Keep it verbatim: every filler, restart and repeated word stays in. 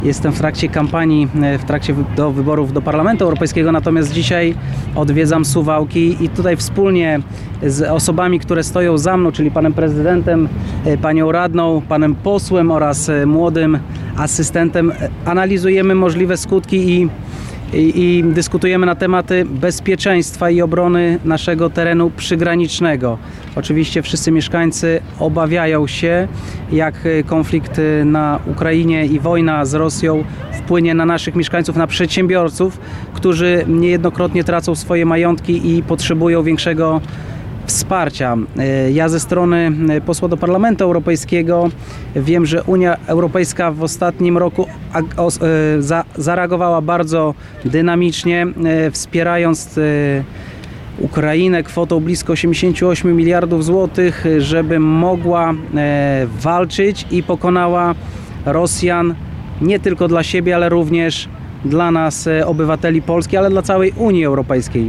Jestem w trakcie kampanii, w trakcie do wyborów do Parlamentu Europejskiego, natomiast dzisiaj odwiedzam Suwałki i tutaj wspólnie z osobami, które stoją za mną, czyli panem prezydentem, panią radną, panem posłem oraz młodym asystentem, analizujemy możliwe skutki i I, i dyskutujemy na tematy bezpieczeństwa i obrony naszego terenu przygranicznego. Oczywiście wszyscy mieszkańcy obawiają się, jak konflikt na Ukrainie i wojna z Rosją wpłynie na naszych mieszkańców, na przedsiębiorców, którzy niejednokrotnie tracą swoje majątki i potrzebują większego wsparcia. Ja ze strony posła do Parlamentu Europejskiego wiem, że Unia Europejska w ostatnim roku zareagowała bardzo dynamicznie, wspierając Ukrainę kwotą blisko osiemdziesiąt osiem miliardów złotych, żeby mogła walczyć i pokonała Rosjan nie tylko dla siebie, ale również dla nas, obywateli Polski, ale dla całej Unii Europejskiej.